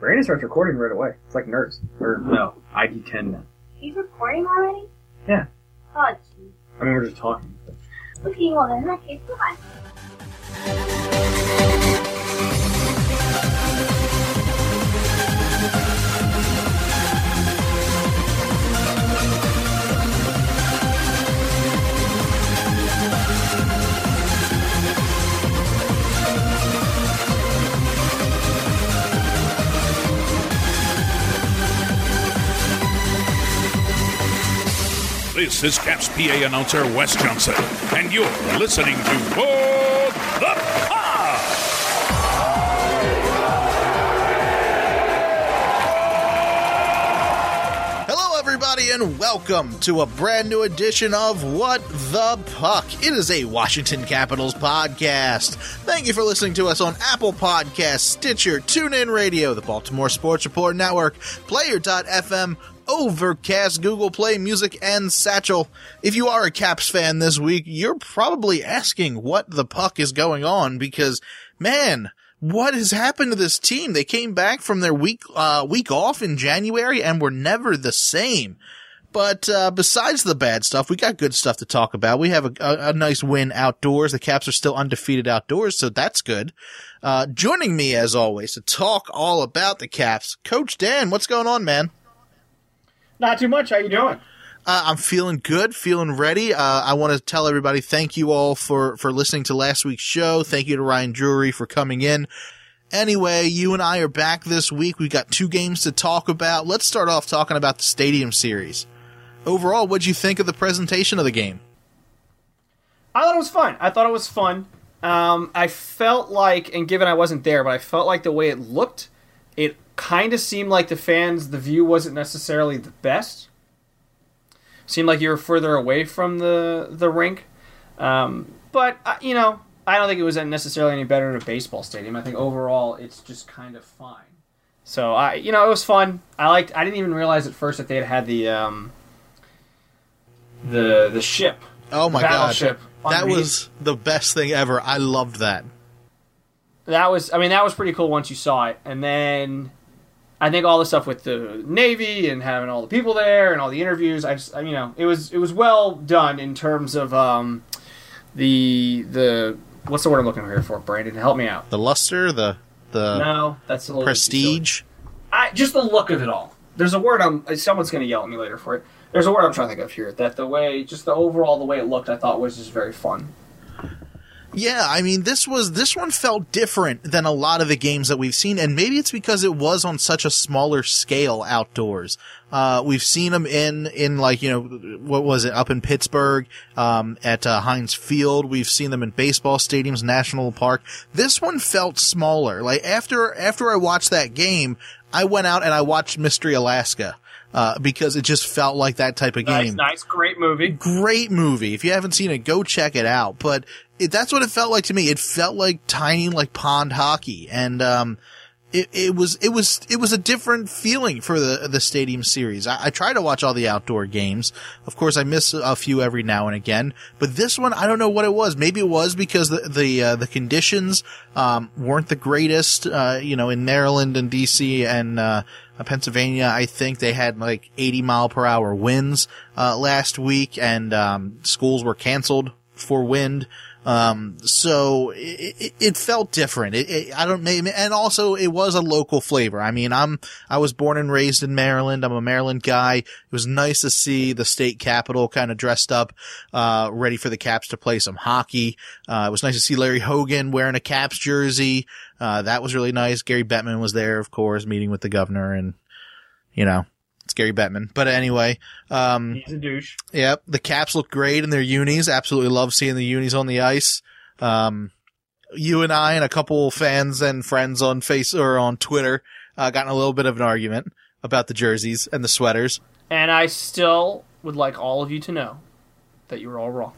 Brandon starts recording right away. It's like nerds. Or, no, ID10 now. He's recording already? Yeah. Oh, jeez. I mean, we're just talking. Okay, well then, in that case, goodbye. This is Caps PA announcer Wes Johnson, and you're listening to What the Puck! Hello, everybody, and welcome to a brand new edition of What the Puck. It is a Washington Capitals podcast. Thank you for listening to us on Apple Podcasts, Stitcher, TuneIn Radio, the Baltimore Sports Report Network, Player.fm, Overcast, Google Play Music, and Satchel. If you are a Caps fan this week, you're probably asking what the puck is going on because, man, what has happened to this team? They came back from their week off in January and were never the same. But besides the bad stuff, we got good stuff to talk about. We have a nice win outdoors. The Caps are still undefeated outdoors, so that's good. Joining me, as always, to talk all about the Caps, Coach Dan. What's going on, man? Not too much. How you doing? I'm feeling good, feeling ready. I want to tell everybody thank you all for listening to last week's show. Thank you to Ryan Drury for coming in. Anyway, you and I are back this week. We've got 2 games to talk about. Let's start off talking about the Stadium Series. Overall, what'd you think of the presentation of the game? I thought it was fun. I felt like, and given I wasn't there, but I felt like the way it looked, it kind of seemed like the view wasn't necessarily the best. Seemed like you were further away from the rink. But, I don't think it was necessarily any better than a baseball stadium. I think overall it's just kind of fine. So, it was fun. I didn't even realize at first that they had the ship. Oh my God. Battleship. That was the best thing ever. I loved that. That was pretty cool once you saw it. And then I think all the stuff with the Navy and having all the people there and all the interviews, it was well done in terms of the what's the word I'm looking here for, Brandon? Help me out. The luster, no, that's a little prestige. Just the look of it all. There's a word someone's going to yell at me later for it. There's a word I'm trying to think of here. That the way it looked, I thought was just very fun. Yeah, I mean, this one felt different than a lot of the games that we've seen, and maybe it's because it was on such a smaller scale outdoors. We've seen them in like, what was it, up in Pittsburgh, at Heinz Field. We've seen them in baseball stadiums, National Park. This one felt smaller. Like, after I watched that game, I went out and I watched Mystery Alaska. Because it just felt like that type of game. Nice, great movie. Great movie. If you haven't seen it, go check it out. But that's what it felt like to me. It felt like tiny, like pond hockey, and it was a different feeling for the Stadium Series. I try to watch all the outdoor games. Of course, I miss a few every now and again. But this one, I don't know what it was. Maybe it was because the conditions weren't the greatest. In Maryland and DC and Pennsylvania, I think they had like 80-mile-per-hour winds last week, and schools were canceled for wind. So it felt different. And also it was a local flavor. I mean, I was born and raised in Maryland. I'm a Maryland guy. It was nice to see the state capitol kind of dressed up, ready for the Caps to play some hockey. It was nice to see Larry Hogan wearing a Caps jersey. That was really nice. Gary Bettman was there, of course, meeting with the governor, and, it's Gary Bettman. But anyway, he's a douche. Yep. The Caps look great in their unis. Absolutely love seeing the unis on the ice. You and I and a couple fans and friends on on Twitter, got in a little bit of an argument about the jerseys and the sweaters. And I still would like all of you to know that you were all wrong.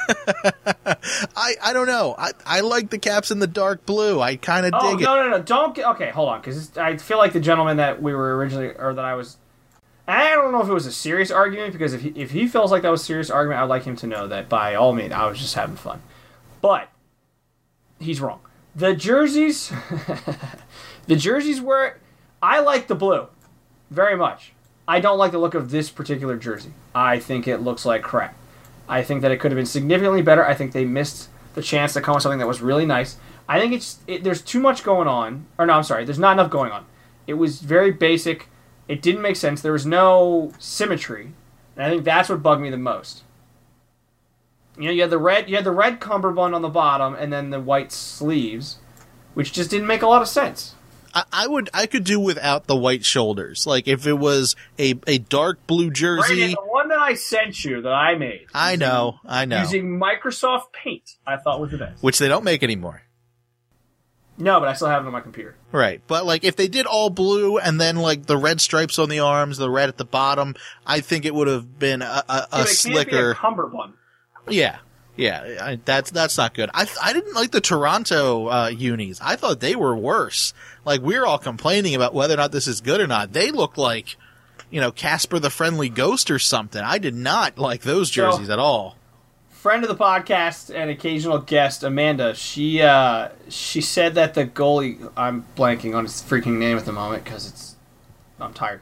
I don't know. I like the Caps in the dark blue. I kind of dig it. No. Okay, hold on, because I feel like the gentleman that we were originally, or that I was, I don't know if it was a serious argument, because if he feels like that was a serious argument, I'd like him to know that by all means, I was just having fun. But he's wrong. The jerseys, were, I like the blue very much. I don't like the look of this particular jersey. I think it looks like crap. I think that it could have been significantly better. I think they missed the chance to come with something that was really nice. I think there's too much going on. Or no, I'm sorry. There's not enough going on. It was very basic. It didn't make sense. There was no symmetry. And I think that's what bugged me the most. You had the red cummerbund on the bottom and then the white sleeves, which just didn't make a lot of sense. I could do without the white shoulders. Like if it was a dark blue jersey. Brandon, the one that I sent you that I made. I know. Using Microsoft Paint, I thought was the best. Which they don't make anymore. No, but I still have it on my computer. Right. But like if they did all blue and then like the red stripes on the arms, the red at the bottom, I think it would have been a slicker. Can't be a cummerbund. Yeah. Yeah, that's not good. I didn't like the Toronto unis. I thought they were worse. Like, we were all complaining about whether or not this is good or not. They looked like, Casper the Friendly Ghost or something. I did not like those jerseys at all. Friend of the podcast and occasional guest, Amanda, she said that the goalie, I'm blanking on his freaking name at the moment because I'm tired.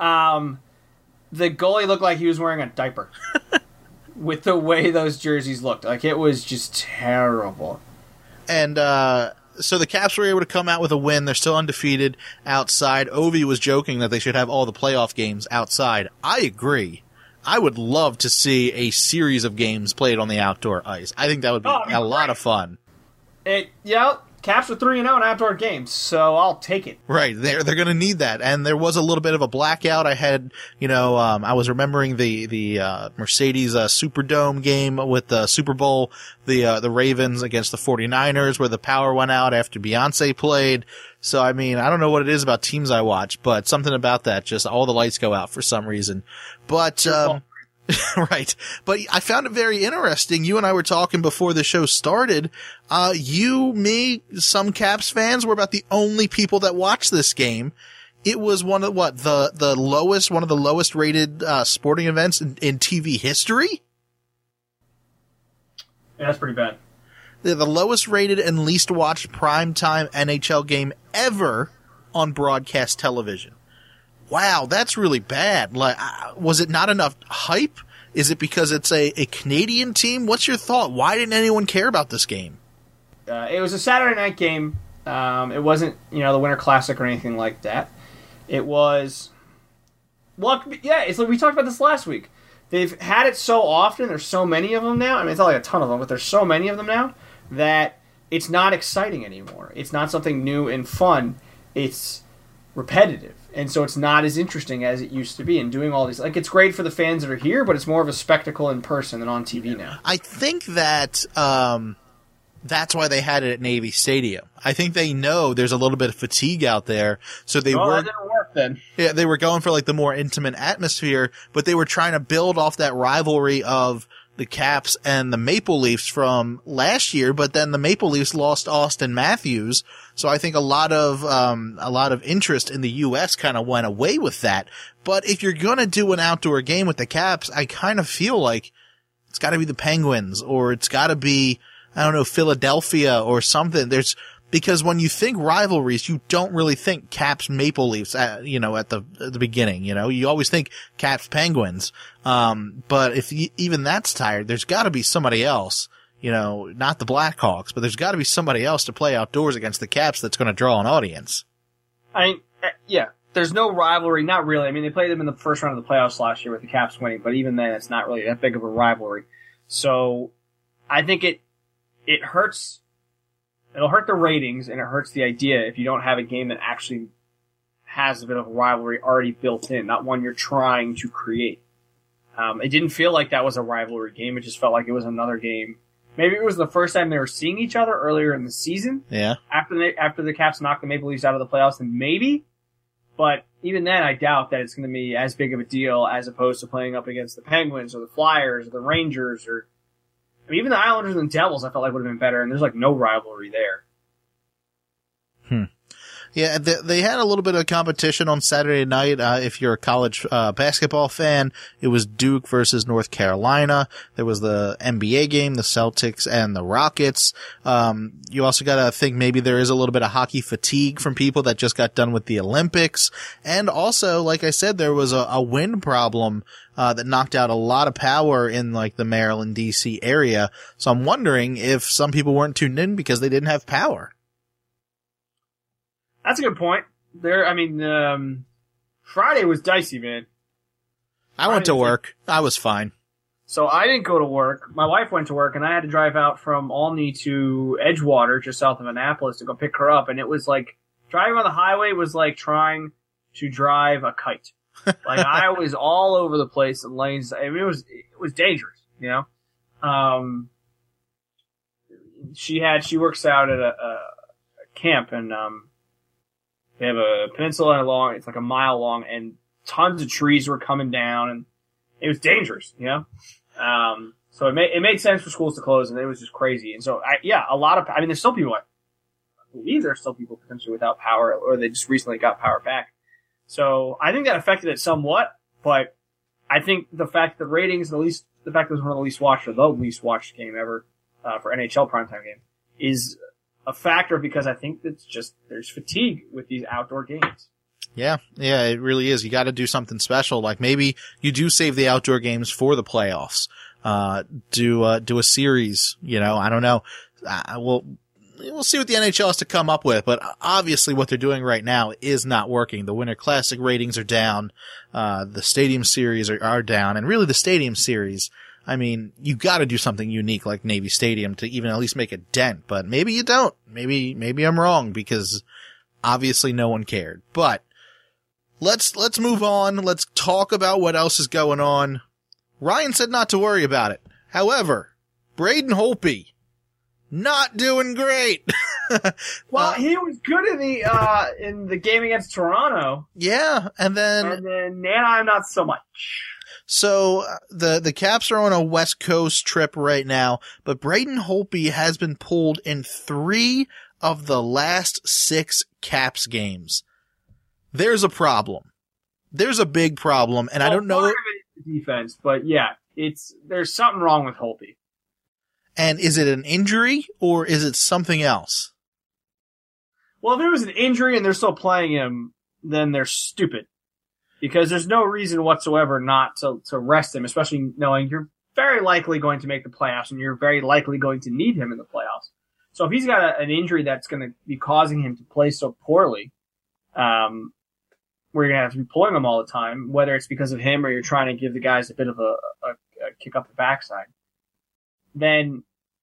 The goalie looked like he was wearing a diaper. With the way those jerseys looked. Like, it was just terrible. And so the Caps were able to come out with a win. They're still undefeated outside. Ovi was joking that they should have all the playoff games outside. I agree. I would love to see a series of games played on the outdoor ice. I think that would be a lot of fun. Caps are 3-0 in outdoor games, so I'll take it. Right, they're going to need that. And there was a little bit of a blackout. I had, I was remembering the Mercedes Superdome game with the Super Bowl, the Ravens against the 49ers, where the power went out after Beyonce played. So, I mean, I don't know what it is about teams I watch, but something about that, just all the lights go out for some reason. But, right. But I found it very interesting. You and I were talking before the show started. You, me, some Caps fans were about the only people that watched this game. It was one of one of the lowest rated sporting events in TV history. Yeah, that's pretty bad. They're the lowest rated and least watched primetime NHL game ever on broadcast television. Wow, that's really bad. Like, was it not enough hype? Is it because it's a Canadian team? What's your thought? Why didn't anyone care about this game? It was a Saturday night game. It wasn't, the Winter Classic or anything like that. It was, it's like we talked about this last week. They've had it so often. There's so many of them now. I mean, it's not like a ton of them, but there's so many of them now that it's not exciting anymore. It's not something new and fun. It's repetitive. And so it's not as interesting as it used to be. And doing all these, like, it's great for the fans that are here, but it's more of a spectacle in person than on TV now. I think that that's why they had it at Navy Stadium. I think they know there's a little bit of fatigue out there, so they that didn't work then. Yeah, they were going for like the more intimate atmosphere, but they were trying to build off that rivalry of the Caps and the Maple Leafs from last year, but then the Maple Leafs lost Austin Matthews. So I think a lot of interest in the U.S. kind of went away with that. But if you're going to do an outdoor game with the Caps, I kind of feel like it's got to be the Penguins, or it's got to be, I don't know, Philadelphia or something. Because when you think rivalries, you don't really think Caps Maple Leafs at the beginning, you always think Caps Penguins. But if even that's tired, there's gotta be somebody else, not the Blackhawks, but there's gotta be somebody else to play outdoors against the Caps that's gonna draw an audience. There's no rivalry, not really. I mean, they played them in the first round of the playoffs last year with the Caps winning, but even then, it's not really that big of a rivalry. So, I think it hurts. It'll hurt the ratings, and it hurts the idea if you don't have a game that actually has a bit of a rivalry already built in, not one you're trying to create. It didn't feel like that was a rivalry game. It just felt like it was another game. Maybe it was the first time they were seeing each other earlier in the season. Yeah. After the Caps knocked the Maple Leafs out of the playoffs, then maybe. But even then, I doubt that it's going to be as big of a deal as opposed to playing up against the Penguins or the Flyers or the Rangers or... I mean, even the Islanders and Devils, I felt like would have been better, and there's like no rivalry there. Yeah, they had a little bit of competition on Saturday night. If you're a college basketball fan, it was Duke versus North Carolina. There was the NBA game, the Celtics and the Rockets. You also got to think maybe there is a little bit of hockey fatigue from people that just got done with the Olympics. And also, like I said, there was a wind problem that knocked out a lot of power in like the Maryland, D.C. area. So I'm wondering if some people weren't tuned in because they didn't have power. That's a good point. Friday was dicey, man. I went to work. I was fine. So I didn't go to work. My wife went to work, and I had to drive out from Albany to Edgewater, just south of Annapolis, to go pick her up. And it was like, driving on the highway was like trying to drive a kite. Like, I was all over the place in lanes. I mean, it was dangerous, you know? She works out at a camp, and, they have a peninsula it's like a mile long, and tons of trees were coming down, and it was dangerous, you know? So it made sense for schools to close, and it was just crazy. And so, there's still people, I believe there's still people potentially without power, or they just recently got power back. So I think that affected it somewhat, but I think the fact that the ratings, at least the fact that it was one of the least watched, or the least watched game ever, for NHL primetime game, is a factor, because I think it's just, there's fatigue with these outdoor games. Yeah, it really is. You got to do something special. Like maybe you do save the outdoor games for the playoffs. Do a series, you know, I don't know. We'll see what the NHL has to come up with, but obviously what they're doing right now is not working. The Winter Classic ratings are down. The Stadium Series are down, and really the Stadium Series, I mean, you gotta do something unique like Navy Stadium to even at least make a dent, but maybe you don't. Maybe I'm wrong, because obviously no one cared. But let's move on. Let's talk about what else is going on. Ryan said not to worry about it. However, Braden Holtby, not doing great. Well, he was good in the game against Toronto. Yeah, and then Anaheim, not so much. So the Caps are on a West Coast trip right now, but Braden Holtby has been pulled in 3 of the last 6 Caps games. There's a problem. There's a big problem, and I don't know. Part of it is the defense, but yeah, there's something wrong with Holtby. And is it an injury or is it something else? Well, if it was an injury and they're still playing him, then they're stupid. Because there's no reason whatsoever not to rest him, especially knowing you're very likely going to make the playoffs and you're very likely going to need him in the playoffs. So if he's got an injury that's going to be causing him to play so poorly, where you're going to have to be pulling him all the time, whether it's because of him or you're trying to give the guys a bit of a kick up the backside, then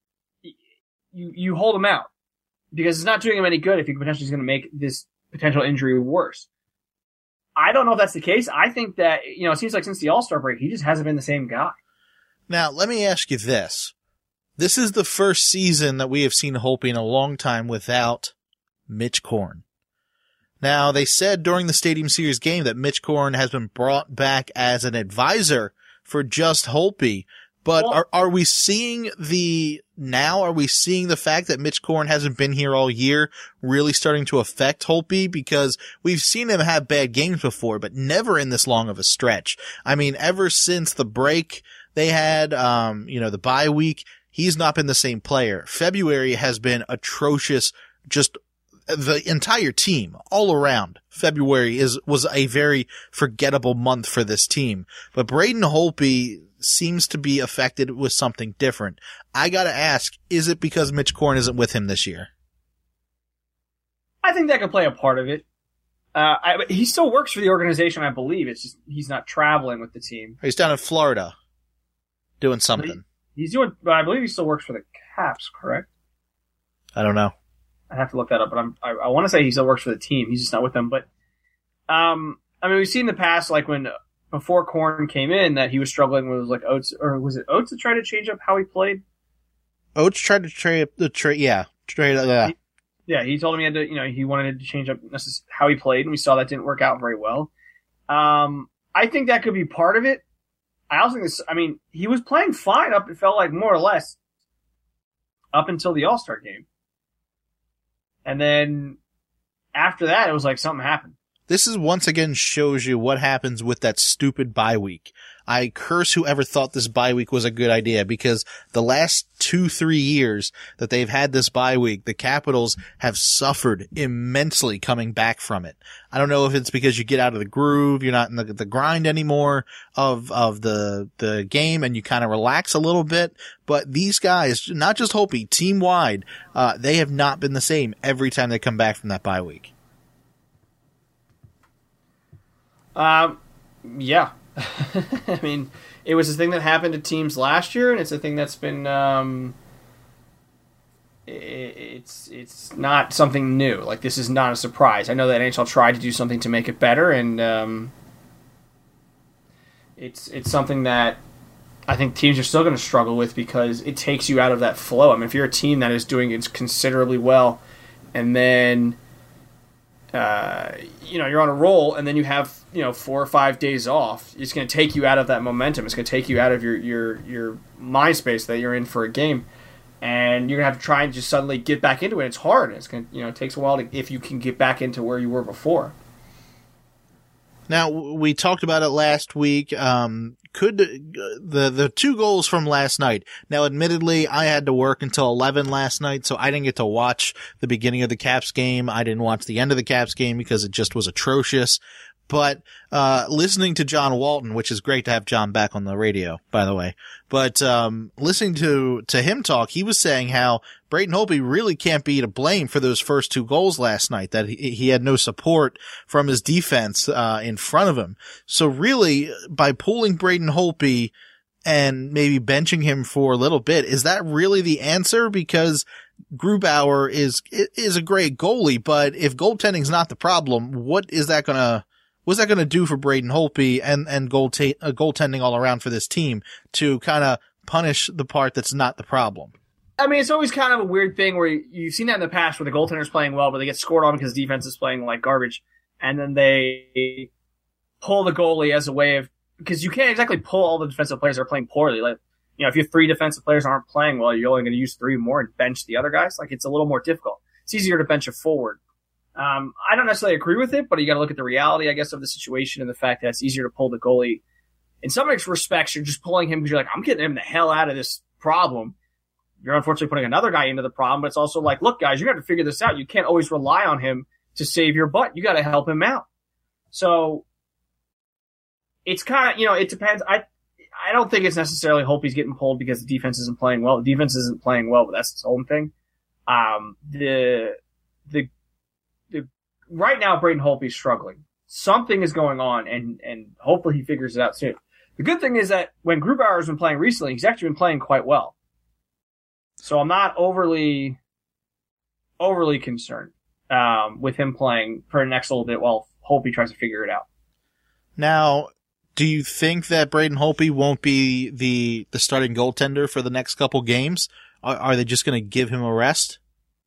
you hold him out. Because it's not doing him any good if he potentially is going to make this potential injury worse. I don't know if that's the case. I think that, it seems like since the All-Star break, he just hasn't been the same guy. Now, let me ask you this. This is the first season that we have seen Holtby in a long time without Mitch Korn. Now, they said during the Stadium Series game that Mitch Korn has been brought back as an advisor for just Holtby. But are we seeing the fact that Mitch Korn hasn't been here all year really starting to affect Holtby? Because we've seen him have bad games before, but never in this long of a stretch. I mean, ever since the break they had, the bye week, he's not been the same player. February has been atrocious, just the entire team all around. February was a very forgettable month for this team. But Braden Holtby seems to be affected with something different. I gotta ask, is it because Mitch Korn isn't with him this year? I think that could play a part of it. He still works for the organization, I believe. It's just he's not traveling with the team. He's down in Florida doing something. But I believe he still works for the Caps, correct? I don't know. I'd have to look that up, but I want to say he still works for the team. He's just not with them. But, we've seen in the past, like when before Korn came in, that he was struggling with like Oates, or was it Oates that tried to change up how he played? Oates tried to trade up the trade. Yeah. He told him he had to, he wanted to change up how he played, and we saw that didn't work out very well. I think that could be part of it. I also think he was playing fine it felt like more or less up until the All-Star game. And then after that, it was like something happened. This is once again shows you what happens with that stupid bye week. I curse whoever thought this bye week was a good idea, because the last 2-3 years that they've had this bye week, the Capitals have suffered immensely coming back from it. I don't know if it's because you get out of the groove, you're not in the grind anymore of the game, and you kind of relax a little bit. But these guys, not just Hopi, team wide, they have not been the same every time they come back from that bye week. Yeah. I mean, it was a thing that happened to teams last year, and it's a thing that's been, it's not something new. Like, this is not a surprise. I know that NHL tried to do something to make it better, and, it's something that I think teams are still going to struggle with, because it takes you out of that flow. I mean, if you're a team that is doing it considerably well, and then, you're on a roll, and then you have 4 or 5 days off. It's going to take you out of that momentum. It's going to take you out of your mind space that you're in for a game, and you're going to have to try and just suddenly get back into it. It's hard. It's going to, it takes a while if you can get back into where you were before. Now, we talked about it last week. Could the 2 goals from last night? Now, admittedly, I had to work until 11 last night, so I didn't get to watch the beginning of the Caps game. I didn't watch the end of the Caps game because it just was atrocious. But listening to John Walton, which is great to have John back on the radio, by the way. But listening to him talk, he was saying how Braden Holtby really can't be to blame for those first 2 goals last night, that he had no support from his defense in front of him. So really, by pulling Braden Holtby and maybe benching him for a little bit, is that really the answer? Because Grubauer is a great goalie, but if goaltending's not the problem, what's that going to do for Braden Holtby and goaltending all around for this team to kind of punish the part that's not the problem? I mean, it's always kind of a weird thing where you've seen that in the past, where the goaltender's playing well, but they get scored on because defense is playing like garbage, and then they pull the goalie as a way of, because you can't exactly pull all the defensive players that are playing poorly. Like, if you have 3 defensive players that aren't playing well, you're only going to use 3 more and bench the other guys. Like, it's a little more difficult. It's easier to bench a forward. I don't necessarily agree with it, but you got to look at the reality, I guess, of the situation, and the fact that it's easier to pull the goalie. In some respects, you're just pulling him because you're like, I'm getting him the hell out of this problem. You're unfortunately putting another guy into the problem, but it's also like, look, guys, you got to figure this out. You can't always rely on him to save your butt. You got to help him out. So it's kind of, it depends. I don't think it's necessarily hope he's getting pulled because the defense isn't playing well. The defense isn't playing well, but that's its own thing. Right now, Braden Holtby's struggling. Something is going on, and hopefully he figures it out soon. The good thing is that when Grubauer's been playing recently, he's actually been playing quite well. So I'm not overly concerned with him playing for the next little bit while Holtby tries to figure it out. Now, do you think that Braden Holtby won't be the starting goaltender for the next couple games? Are they just going to give him a rest?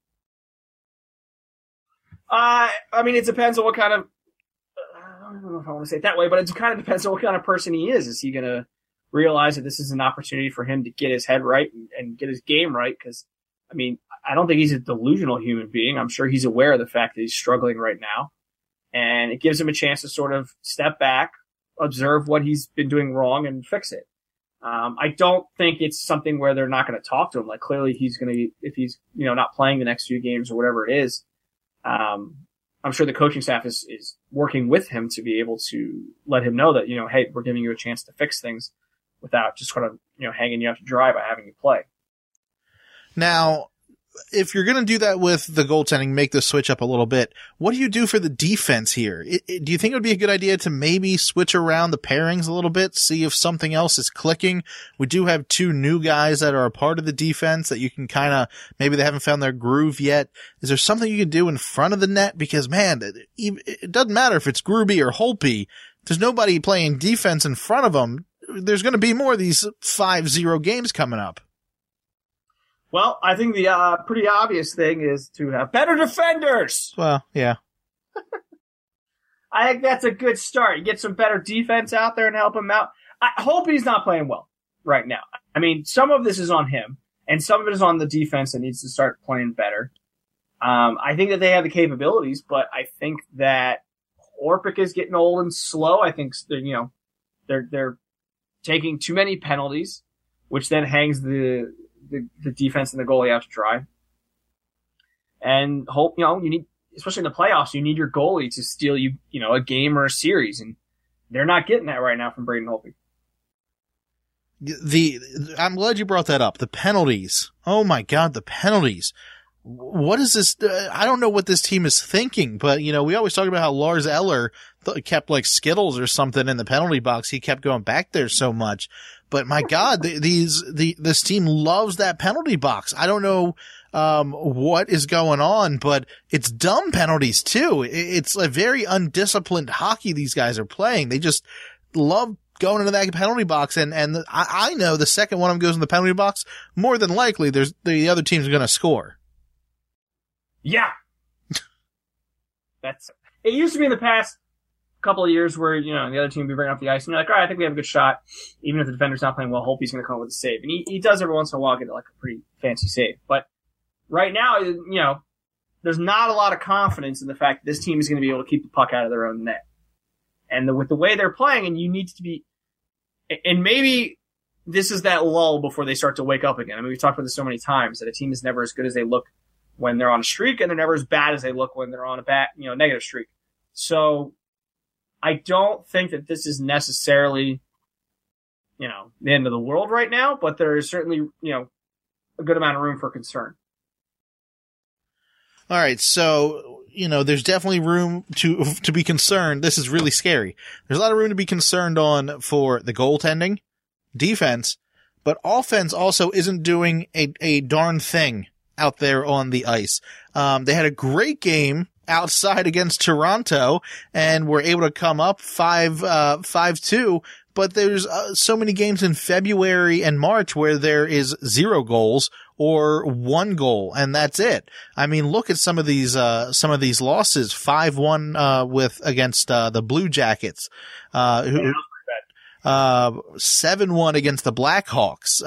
I mean, it depends on what kind of, I don't know if I want to say it that way, but it kind of depends on what kind of person he is. Is he going to realize that this is an opportunity for him to get his head right and get his game right? Because, I mean, I don't think he's a delusional human being. I'm sure he's aware of the fact that he's struggling right now. And it gives him a chance to sort of step back, observe what he's been doing wrong, and fix it. I don't think it's something where they're not going to talk to him. Like, clearly he's going to, if he's, not playing the next few games or whatever it is, I'm sure the coaching staff is working with him to be able to let him know that, hey, we're giving you a chance to fix things without just kind of, hanging you out to dry by having you play. Now, if you're going to do that with the goaltending, make the switch up a little bit, what do you do for the defense here? Do you think it would be a good idea to maybe switch around the pairings a little bit, see if something else is clicking? We do have 2 new guys that are a part of the defense that you can kind of, maybe they haven't found their groove yet. Is there something you can do in front of the net? Because, man, it doesn't matter if it's Gruby or Holtby. There's nobody playing defense in front of them. There's going to be more of these 5-0 games coming up. Well, I think the pretty obvious thing is to have better defenders. Well, yeah. I think that's a good start. You get some better defense out there and help him out. I hope he's not playing well right now. I mean, some of this is on him, and some of it is on the defense that needs to start playing better. I think that they have the capabilities, but I think that Orpik is getting old and slow. I think they're taking too many penalties, which then hangs the defense and the goalie out to dry. And you need, especially in the playoffs, you need your goalie to steal you a game or a series, and they're not getting that right now from Braden Holtby. I'm glad you brought that up. The penalties. Oh my God, the penalties. What is this? I don't know what this team is thinking, but we always talk about how Lars Eller kept like Skittles or something in the penalty box. He kept going back there so much, but my God, this team loves that penalty box. I don't know, what is going on, but it's dumb penalties too. It's a very undisciplined hockey these guys are playing. They just love going into that penalty box, and I know the second one of them goes in the penalty box, more than likely the other team's going to score. Yeah. It used to be in the past couple of years where, the other team would be bringing up the ice and you're like, all right, I think we have a good shot. Even if the defender's not playing well, Holtby's going to come up with a save. And he does every once in a while get like a pretty fancy save. But right now, there's not a lot of confidence in the fact that this team is going to be able to keep the puck out of their own net. And with the way they're playing, and you need to be, and maybe this is that lull before they start to wake up again. I mean, we've talked about this so many times that a team is never as good as they look when they're on a streak, and they're never as bad as they look when they're on a negative streak. So I don't think that this is necessarily, the end of the world right now, but there is certainly, a good amount of room for concern. All right. So, there's definitely room to be concerned. This is really scary. There's a lot of room to be concerned on for the goaltending, defense, but offense also isn't doing a darn thing out there on the ice. They had a great game outside against Toronto and were able to come up 5-2, but there's so many games in February and March where there is 0 goals or 1 goal, and that's it. I mean, look at some of these losses. 5-1 against the Blue Jackets, 7-1 against the Blackhawks.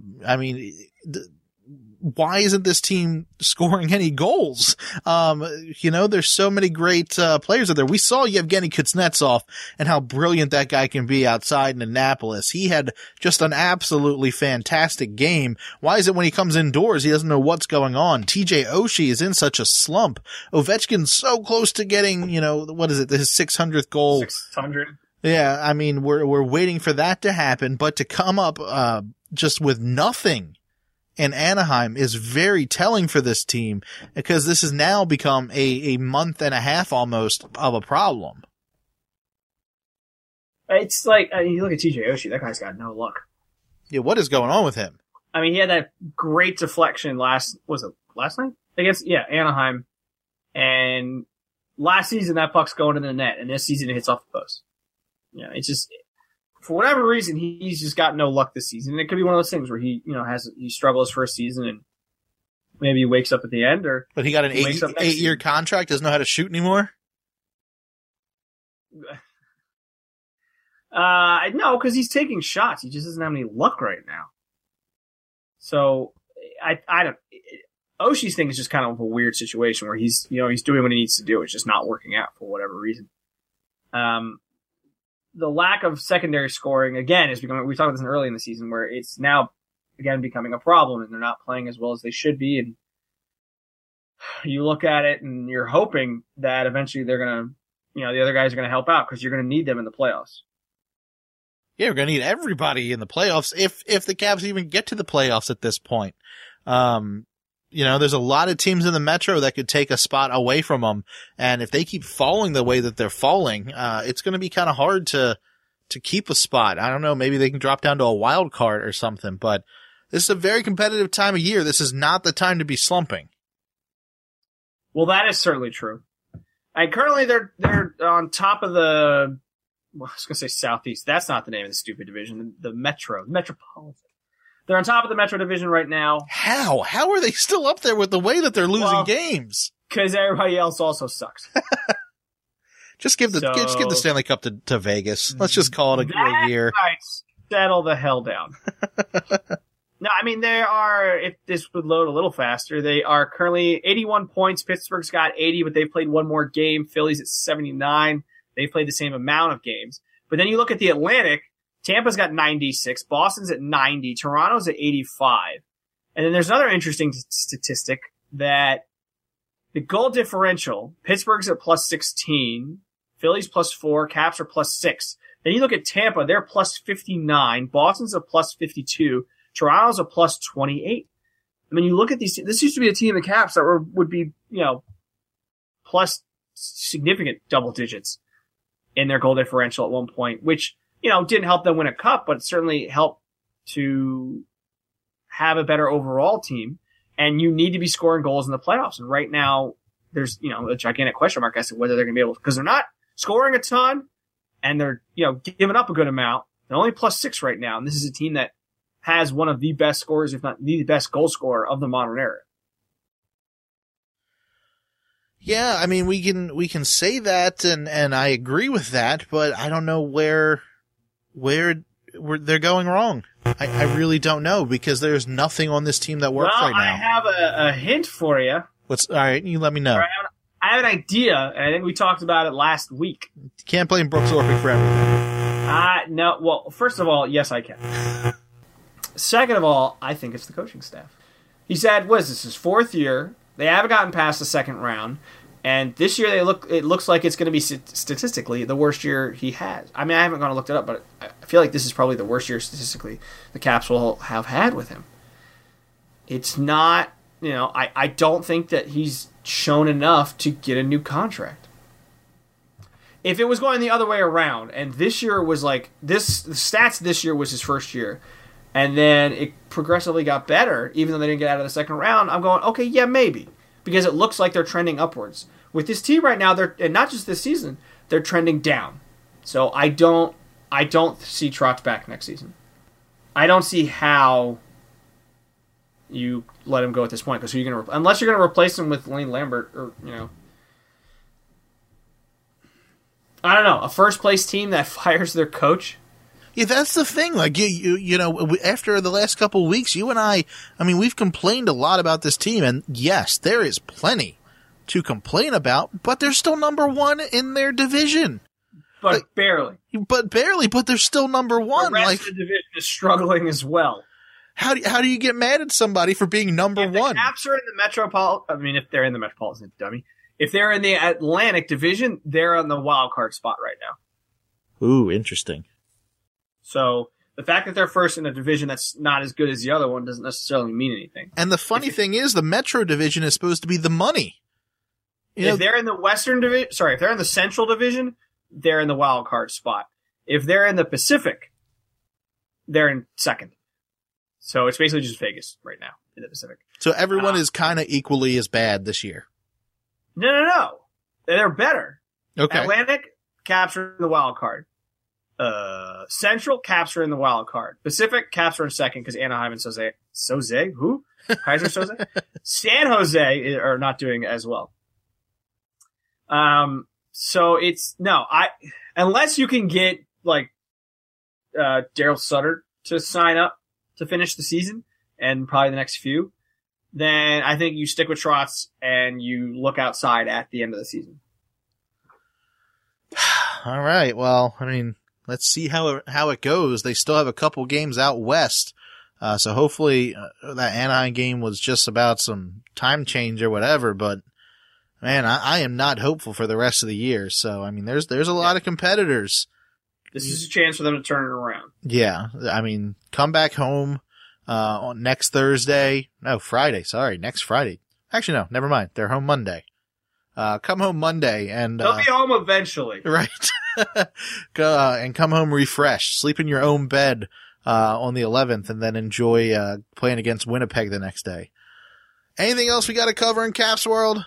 Why isn't this team scoring any goals? There's so many great players out there. We saw Yevgeny Kuznetsov and how brilliant that guy can be outside in Annapolis. He had just an absolutely fantastic game. Why is it when he comes indoors, he doesn't know what's going on? TJ Oshie is in such a slump. Ovechkin's so close to getting, his 600th goal. 600. Yeah, I mean, we're waiting for that to happen, but to come up just with nothing in Anaheim is very telling for this team, because this has now become a month and a half almost of a problem. It's like, you look at TJ Oshie, that guy's got no luck. Yeah, what is going on with him? I mean, he had that great deflection last night? Against Anaheim. And last season that puck's going in the net, and this season it hits off the post. It's just, for whatever reason, he's just got no luck this season. And it could be one of those things where he struggles for a season and maybe he wakes up at the end, but he got an 8-year contract, doesn't know how to shoot anymore. No, because he's taking shots. He just doesn't have any luck right now. So I don't. Oshie's thing is just kind of a weird situation where he's doing what he needs to do. It's just not working out for whatever reason. The lack of secondary scoring, again, is becoming, we talked about this early in the season, where it's now, again, becoming a problem, and they're not playing as well as they should be, and you look at it, and you're hoping that eventually they're going to, the other guys are going to help out, because you're going to need them in the playoffs. Yeah, we're going to need everybody in the playoffs, if the Caps even get to the playoffs at this point. There's a lot of teams in the Metro that could take a spot away from them. And if they keep falling the way that they're falling, it's going to be kind of hard to keep a spot. I don't know. Maybe they can drop down to a wild card or something, but this is a very competitive time of year. This is not the time to be slumping. Well, that is certainly true. And currently they're on top of I was going to say Southeast. That's not the name of the stupid division. The Metro, Metropolitan. They're on top of the Metro Division right now. How? How are they still up there with the way that they're losing games? Because everybody else also sucks. Just give the Stanley Cup to Vegas. Let's just call it a year. Right. Settle the hell down. No, I mean, they are, if this would load a little faster, they are currently 81 points. Pittsburgh's got 80, but they've played one more game. Philly's at 79. They've played the same amount of games. But then you look at the Atlantic, Tampa's got 96, Boston's at 90, Toronto's at 85. And then there's another interesting statistic that the goal differential, Pittsburgh's at plus 16, Philly's plus 4, Caps are plus 6. Then you look at Tampa, they're plus 59, Boston's a plus 52, Toronto's a plus 28. I mean, you look at these, this used to be a team of Caps that would be, plus significant double digits in their goal differential at one point, which, didn't help them win a cup, but it certainly helped to have a better overall team. And you need to be scoring goals in the playoffs. And right now, there's, a gigantic question mark as to whether they're going to be able to, because they're not scoring a ton and they're, giving up a good amount. They're only plus 6 right now. And this is a team that has one of the best scorers, if not the best goal scorer of the modern era. Yeah, I mean, we can say that, and I agree with that, but I don't know where they're going wrong. I really don't know, because there's nothing on this team that works right now. I have a hint for you. All right, you let me know. I have an idea, and I think we talked about it last week. You can't blame Brooks Orpik for everything. No. Well, first of all, yes, I can. Second of all, I think it's the coaching staff. He said, what is this, his 4th year? They haven't gotten past the second round. And this year it looks like it's going to be statistically the worst year he has. I mean, I haven't gone and looked it up, but I feel like this is probably the worst year statistically the Caps will have had with him. It's not, I don't think that he's shown enough to get a new contract. If it was going the other way around, and this year was like this, the stats this year was his first year, and then it progressively got better, even though they didn't get out of the second round, I'm going, okay, yeah, maybe. Because it looks like they're trending upwards. With this team right now, and not just this season, they're trending down. So I don't see Trotz back next season. I don't see how you let him go at this point, because unless you're going to replace him with Lane Lambert, or I don't know, a first place team that fires their coach. Yeah, that's the thing. Like, after the last couple of weeks, you and I mean, we've complained a lot about this team, and yes, there is plenty to complain about, but they're still number 1 in their division. But barely. But they're still number 1. The rest of the division is struggling as well. How do you get mad at somebody for being number 1? The Caps are in the Metropolitan, if they're in the Metropolitan, dummy. If they're in the Atlantic Division, they're on the wild card spot right now. Ooh, interesting. So the fact that they're first in a division that's not as good as the other one doesn't necessarily mean anything. And the funny thing is, the Metro Division is supposed to be the money. If they're in the Western Division, if they're in the Central Division, they're in the wild card spot. If they're in the Pacific, they're in second. So it's basically just Vegas right now in the Pacific. So everyone is kind of equally as bad this year. No. They're better. Okay. Atlantic, Caps are in the wild card. Central, Caps are in the wild card. Pacific, Caps are in second because Anaheim and Soze? Who? Kaiser Soze? San Jose are not doing as well. So it's, unless you can get, Daryl Sutter to sign up to finish the season, and probably the next few, then I think you stick with Trotz and you look outside at the end of the season. All right. Well, let's see how it goes. They still have a couple games out west. So hopefully that Anaheim game was just about some time change or whatever, but man, I am not hopeful for the rest of the year. So, there's a lot of competitors. This is a chance for them to turn it around. Yeah. Come back home, on next Thursday. No, Friday. Sorry. Next Friday. Actually, no, never mind. They're home Monday. Come home Monday and, they'll be home eventually. Right. And come home refreshed. Sleep in your own bed, on the 11th and then enjoy, playing against Winnipeg the next day. Anything else we got to cover in Caps World?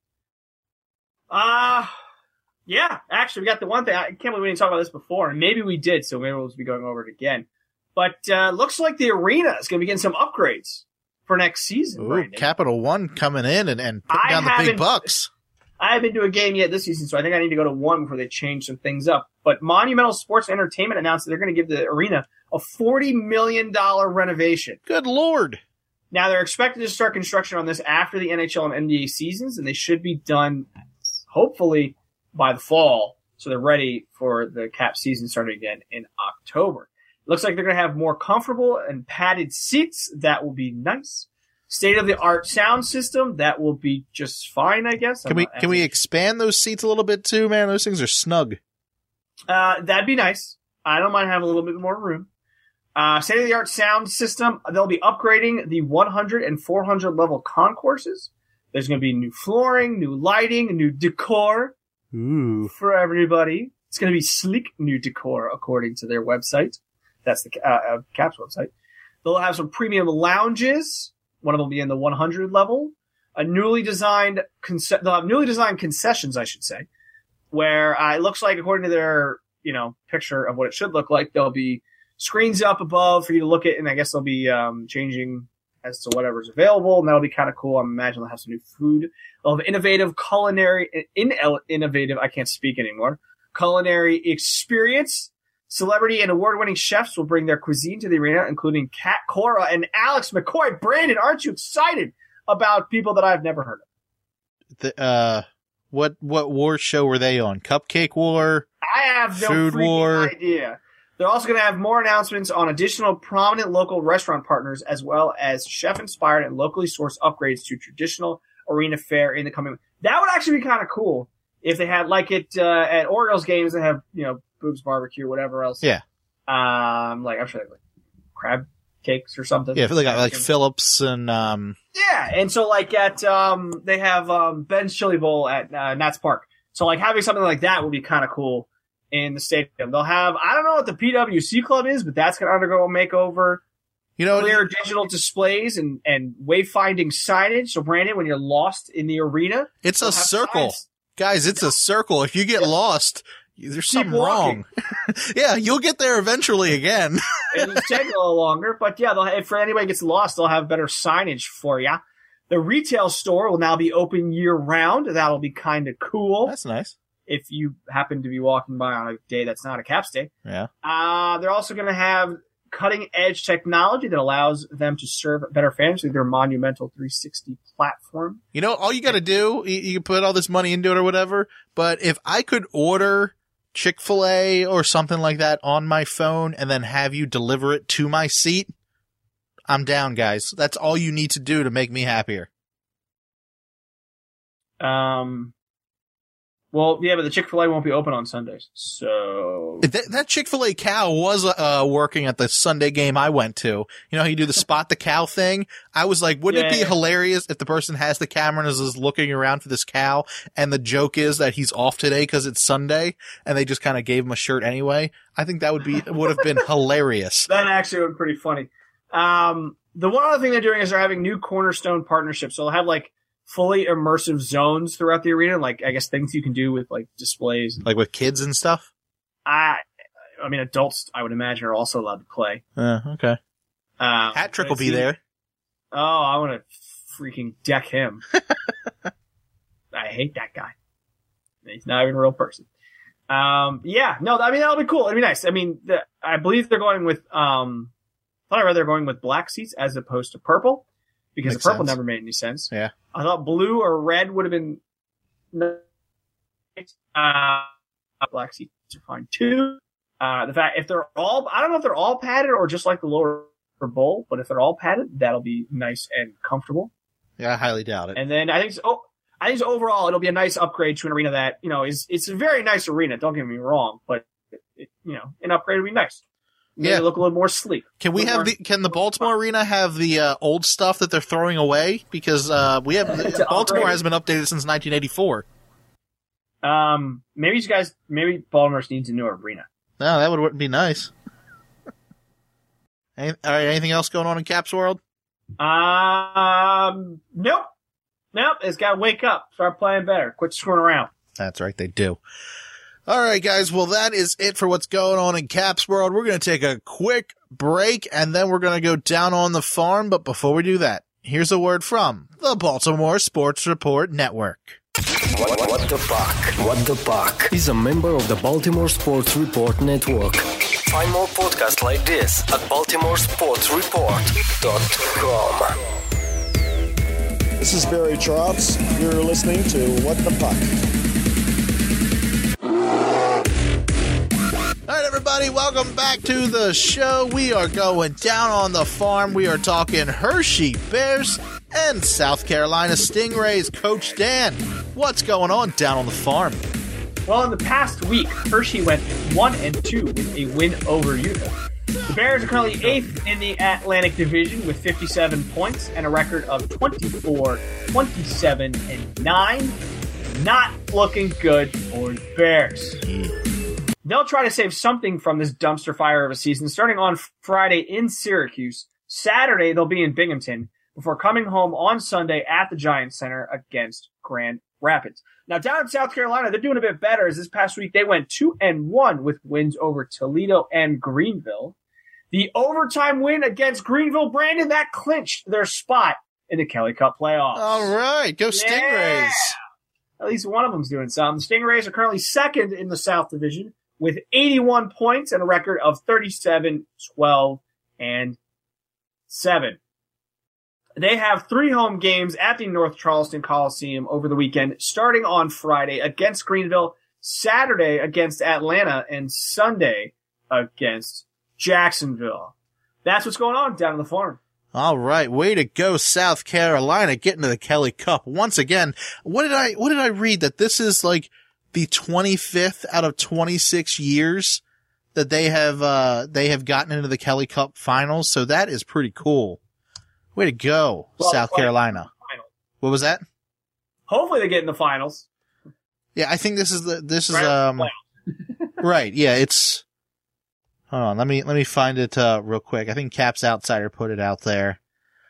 Yeah, actually, we got the one thing. I can't believe we didn't talk about this before, and maybe we did, so maybe we'll be going over it again. But looks like the arena is going to be getting some upgrades for next season. Ooh, Capital One coming in and putting down the big bucks. I haven't been to a game yet this season, so I think I need to go to one before they change some things up. But Monumental Sports Entertainment announced that they're going to give the arena a $40 million renovation. Good Lord. Now, they're expected to start construction on this after the NHL and NBA seasons, and they should be done, hopefully, by the fall, so they're ready for the Cap season starting again in October. It looks like they're going to have more comfortable and padded seats. That will be nice. State-of-the-art sound system. That will be just fine, I guess. Can we expand those seats a little bit too, man? Those things are snug. That'd be nice. I don't mind having a little bit more room. State-of-the-art sound system. They'll be upgrading the 100 and 400 level concourses. There's going to be new flooring, new lighting, new decor for everybody. It's going to be sleek new decor, according to their website. That's the Caps website. They'll have some premium lounges. One of them will be in the 100 level. They'll have newly designed concessions, I should say, where it looks like, according to their picture of what it should look like, there'll be screens up above for you to look at, and I guess they'll be changing as to whatever's available, and that'll be kind of cool. I imagine they'll have some new food. They'll have innovative I can't speak anymore, culinary experience. Celebrity and award-winning chefs will bring their cuisine to the arena, including Kat Cora and Alex McCoy. Brandon, aren't you excited about people that I've never heard of? What war show were they on? Cupcake War? I have no Food War idea. They're also going to have more announcements on additional prominent local restaurant partners, as well as chef-inspired and locally sourced upgrades to traditional arena fare in the coming months. That would actually be kind of cool if they had, like it at Orioles games, they have, Boob's Barbecue, whatever else. Yeah. I'm sure they have, crab cakes or something. Yeah, I feel like Phillips and Yeah, and so at they have Ben's Chili Bowl at Nats Park. So having something like that would be kind of cool in the stadium. They'll have, I don't know what the PWC Club is, but that's going to undergo a makeover. Clear digital displays and wayfinding signage. So Brandon, when you're lost in the arena, it's a circle. Guys, it's a circle. If you get lost, there's something wrong. Yeah, you'll get there eventually again. It'll take a little longer, but yeah, if anybody gets lost, they'll have better signage for you. The retail store will now be open year-round. That'll be kind of cool. That's nice. If you happen to be walking by on a day that's not a Caps day. Yeah. They're also going to have cutting-edge technology that allows them to serve better fans through their Monumental 360 platform. All you got to do, you can put all this money into it or whatever, but if I could order Chick-fil-A or something like that on my phone and then have you deliver it to my seat, I'm down, guys. That's all you need to do to make me happier. Well, yeah, but the Chick-fil-A won't be open on Sundays, so... That Chick-fil-A cow was working at the Sunday game I went to. How you do the spot the cow thing? I was like, wouldn't it be hilarious if the person has the camera and is looking around for this cow, and the joke is that he's off today because it's Sunday, and they just kind of gave him a shirt anyway? I think that would have been hilarious. That actually would be pretty funny. The one other thing they're doing is they're having new Cornerstone partnerships. So they'll have, fully immersive zones throughout the arena, I guess things you can do with displays, with kids and stuff. I mean, adults, I would imagine, are also allowed to play. Okay. Hat Trick will be there. Oh, I want to freaking deck him. I hate that guy. He's not even a real person. Yeah, no, I mean, that'll be cool. It'll be nice. I mean, I believe they're going with, I thought I read they're going with black seats as opposed to purple, because the purple never made any sense. Yeah. I thought blue or red would have been nice. Black seats are fine too. The fact, if they're all, I don't know if they're all padded or just like the lower bowl, but if they're all padded, that'll be nice and comfortable. Yeah, I highly doubt it. And then I think overall it'll be a nice upgrade to an arena that, it's a very nice arena. Don't get me wrong, but an upgrade would be nice. Maybe look a little more sleek. Can the Baltimore Arena have the old stuff that they're throwing away? Because Baltimore hasn't been updated since 1984. Maybe Baltimore needs a new arena. No, that would be nice. All right, anything else going on in Caps World? Nope. It's got to wake up, start playing better, quit screwing around. That's right, they do. All right, guys. Well, that is it for what's going on in Caps World. We're going to take a quick break, and then we're going to go down on the farm. But before we do that, here's a word from the Baltimore Sports Report Network. What the Puck? What the Puck is a member of the Baltimore Sports Report Network. Find more podcasts like this at baltimoresportsreport.com. This is Barry Trotz. You're listening to What the Puck. All right, everybody, welcome back to the show. We are going down on the farm. We are talking Hershey Bears and South Carolina Stingrays. Coach Dan, what's going on down on the farm? Well, in the past week, Hershey went 1-2 with a win over Utah. The Bears are currently 8th in the Atlantic Division with 57 points and a record of 24, 27, and 9. Not looking good for the Bears. They'll try to save something from this dumpster fire of a season starting on Friday in Syracuse. Saturday, they'll be in Binghamton before coming home on Sunday at the Giants Center against Grand Rapids. Now, down in South Carolina, they're doing a bit better as this past week they went 2-1 with wins over Toledo and Greenville. The overtime win against Greenville, Brandon, that clinched their spot in the Kelly Cup playoffs. All right, go Stingrays. Yeah. At least one of them's doing something. The Stingrays are currently second in the South Division with 81 points and a record of 37, 12, and 7. They have 3 home games at the North Charleston Coliseum over the weekend, starting on Friday against Greenville, Saturday against Atlanta, and Sunday against Jacksonville. That's what's going on down on the farm. All right, way to go, South Carolina, getting to the Kelly Cup once again. What did I read that this is like the 25th out of 26 years that they have gotten into the Kelly Cup finals. So that is pretty cool. Way to go, South Carolina. What was that? Hopefully they get in the finals. Yeah, I think this is right. Yeah, it's, hold on. Let me find it, real quick. I think Caps Outsider put it out there.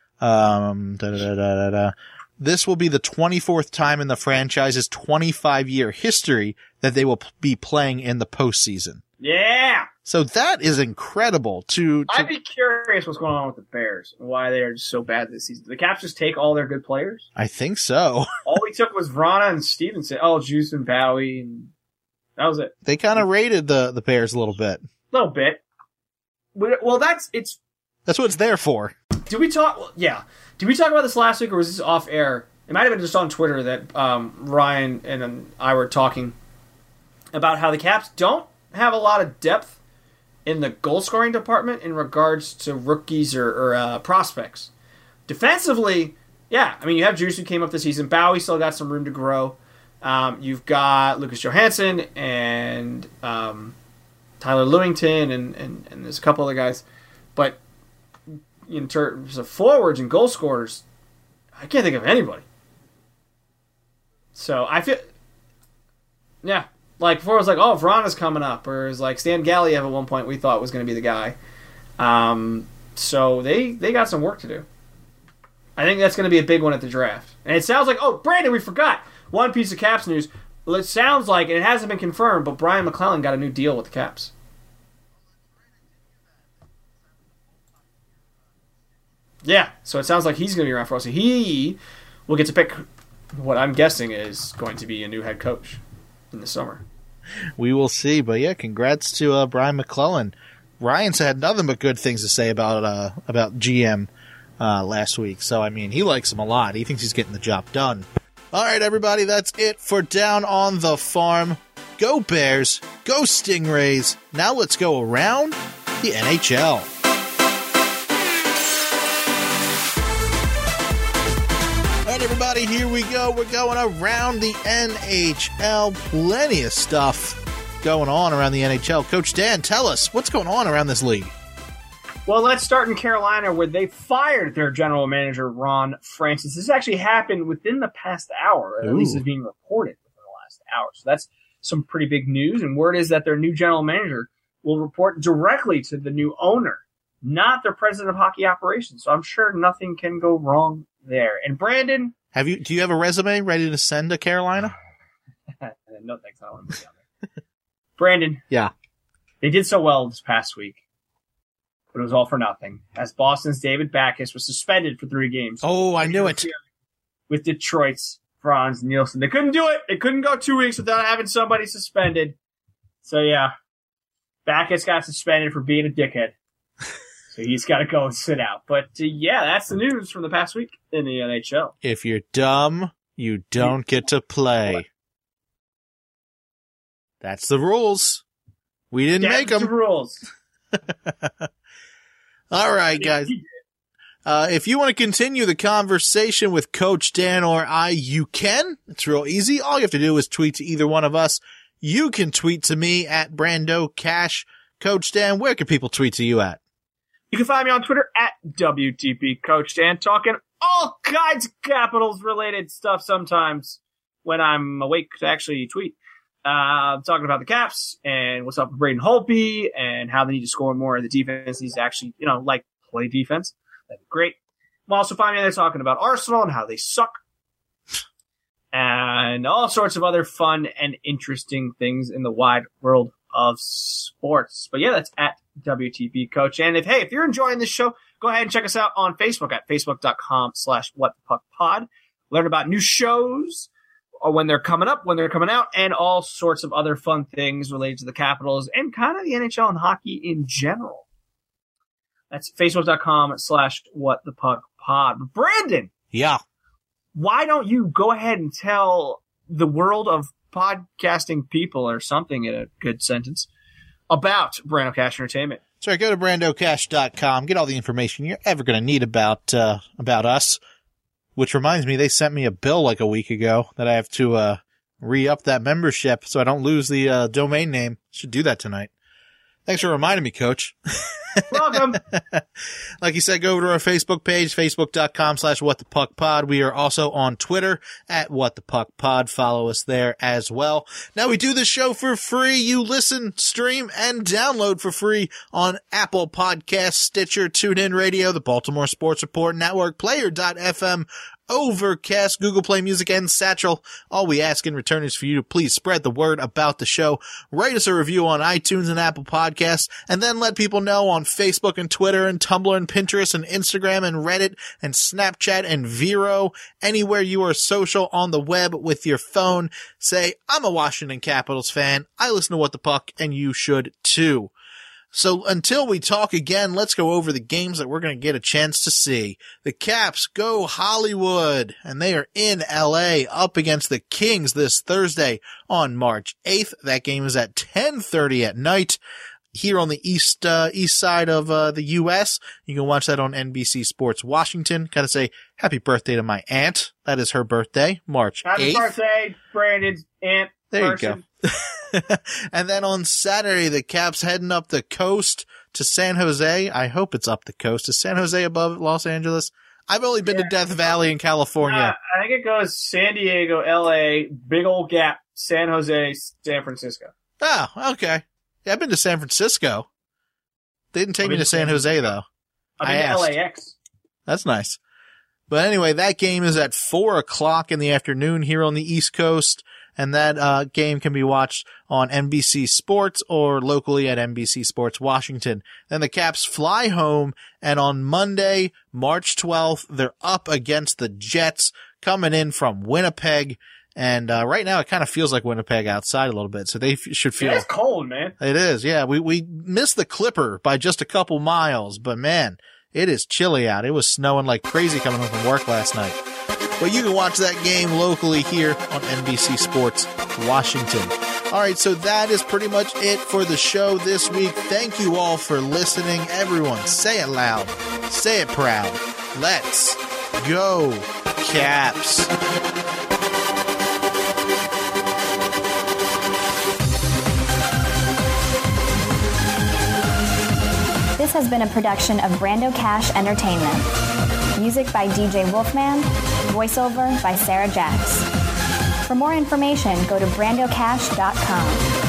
This will be the 24th time in the franchise's 25-year history that they will be playing in the postseason. Yeah. So that is incredible I'd be curious what's going on with the Bears and why they are just so bad this season. Did the Caps just take all their good players? I think so. All we took was Vrana and Stevenson. Oh, Juice and Bowie, and that was it. They kind of raided the Bears a little bit. A little bit. Well, that's what it's there for. Did we talk? Yeah. Did we talk about this last week, or was this off air? It might have been just on Twitter that Ryan and I were talking about how the Caps don't have a lot of depth in the goal scoring department in regards to rookies or prospects. Defensively, yeah. I mean, you have Juice who came up this season. Bowie still got some room to grow. You've got Lucas Johansson and Tyler Lewington and there's a couple other guys. But in terms of forwards and goal scorers, I can't think of anybody. So I feel, yeah, like before it was like, oh, Vrana's coming up, or it was like Stan Galiev at one point we thought was going to be the guy. So they got some work to do. I think that's going to be a big one at the draft. And it sounds like, oh, Brandon, we forgot one piece of Caps news. Well, it sounds like, and it hasn't been confirmed, but Brian McClellan got a new deal with the Caps. Yeah, so it sounds like he's going to be around for us. So he will get to pick what I'm guessing is going to be a new head coach in the summer. We will see, but yeah, congrats to Brian McClellan. Ryan's had nothing but good things to say about GM last week. So, I mean, he likes him a lot. He thinks he's getting the job done. All right, everybody, that's it for Down on the Farm. Go Bears, go Stingrays. Now let's go around the NHL. All right, everybody, here we go. We're going around the NHL. Plenty of stuff going on around the NHL. Coach Dan, tell us, what's going on around this league? Well, let's start in Carolina, where they fired their general manager, Ron Francis. This actually happened within the past hour, or at least is being reported within the last hour. So that's some pretty big news. And word is that their new general manager will report directly to the new owner, not their president of hockey operations. So I'm sure nothing can go wrong there. And Brandon, do you have a resume ready to send to Carolina? No, thanks. I don't want to be down there. Brandon. Yeah. They did so well this past week, but it was all for nothing, as Boston's David Backes was suspended for 3 games. Oh, I knew it. With Detroit's Franz Nielsen. They couldn't do it. They couldn't go 2 weeks without having somebody suspended. So, yeah, Backes got suspended for being a dickhead. So he's got to go and sit out. But, yeah, that's the news from the past week in the NHL. If you're dumb, you don't get to play. That's the rules. We didn't make them. The rules. All right, guys. If you want to continue the conversation with Coach Dan or I, you can. It's real easy. All you have to do is tweet to either one of us. You can tweet to me at Brando Cash. Coach Dan, where can people tweet to you at? You can find me on Twitter at WTP Coach Dan, talking all kinds of Capitals-related stuff sometimes when I'm awake to actually tweet. Talking about the Caps and what's up with Braden Holtby and how they need to score more of the defense needs to actually, play defense. That'd be great. I'm also finding there talking about Arsenal and how they suck. And all sorts of other fun and interesting things in the wide world of sports. But yeah, that's at WTP Coach. And if you're enjoying this show, go ahead and check us out on Facebook at facebook.com/whatthepuckpod. Learn about new shows, or when they're coming up, when they're coming out, and all sorts of other fun things related to the Capitals and kind of the NHL and hockey in general. That's facebook.com/whatthepuckpod. Brandon! Yeah. Why don't you go ahead and tell the world of podcasting people or something in a good sentence about Brando Cash Entertainment? So go to brandocash.com, get all the information you're ever going to need about us. Which reminds me, they sent me a bill like a week ago that I have to re-up that membership so I don't lose the domain name. Should do that tonight. Thanks for reminding me, Coach. Welcome. Like you said, go over to our Facebook page, facebook.com/whatthepuckpod. We are also on Twitter at whatthepuckpod. Follow us there as well. Now, we do this show for free. You listen, stream, and download for free on Apple Podcasts, Stitcher, TuneIn Radio, the Baltimore Sports Report Network, Player.fm, Overcast, Google Play Music, and Satchel. All we ask in return is for you to please spread the word about the show. Write us a review on iTunes and Apple Podcasts, and then let people know on Facebook and Twitter and Tumblr and Pinterest and Instagram and Reddit and Snapchat and Vero. Anywhere you are social on the web with your phone, say, I'm a Washington Capitals fan. I listen to What the Puck, and you should too. So until we talk again, let's go over the games that we're going to get a chance to see. The Caps go Hollywood, and they are in LA up against the Kings this Thursday on March 8th. That game is at 10:30 at night. Here on the east side of the U.S. You can watch that on NBC Sports Washington. Gotta say happy birthday to my aunt. That is her birthday, March 8th. Happy birthday, Brandon's aunt. There you go. And then on Saturday, the Caps heading up the coast to San Jose. I hope it's up the coast. Is San Jose above Los Angeles? I've only been to Death Valley in California. I think it goes San Diego, L.A., big old gap, San Jose, San Francisco. Oh, okay. Yeah, I've been to San Francisco. They didn't take me to San Jose, though. I've been to LAX. That's nice. But anyway, that game is at 4 o'clock in the afternoon here on the East Coast. And that game can be watched on NBC Sports or locally at NBC Sports Washington. Then the Caps fly home, and on Monday, March 12th, they're up against the Jets coming in from Winnipeg. And right now, it kind of feels like Winnipeg outside a little bit, so they should feel... It's cold, man. It is, yeah. We missed the Clipper by just a couple miles, but man, it is chilly out. It was snowing like crazy coming home from work last night. But you can watch that game locally here on NBC Sports Washington. All right, so that is pretty much it for the show this week. Thank you all for listening. Everyone, say it loud. Say it proud. Let's go, Caps. This has been a production of Brando Cash Entertainment. Music by DJ Wolfman. Voiceover by Sarah Jacks. For more information, go to brandocash.com.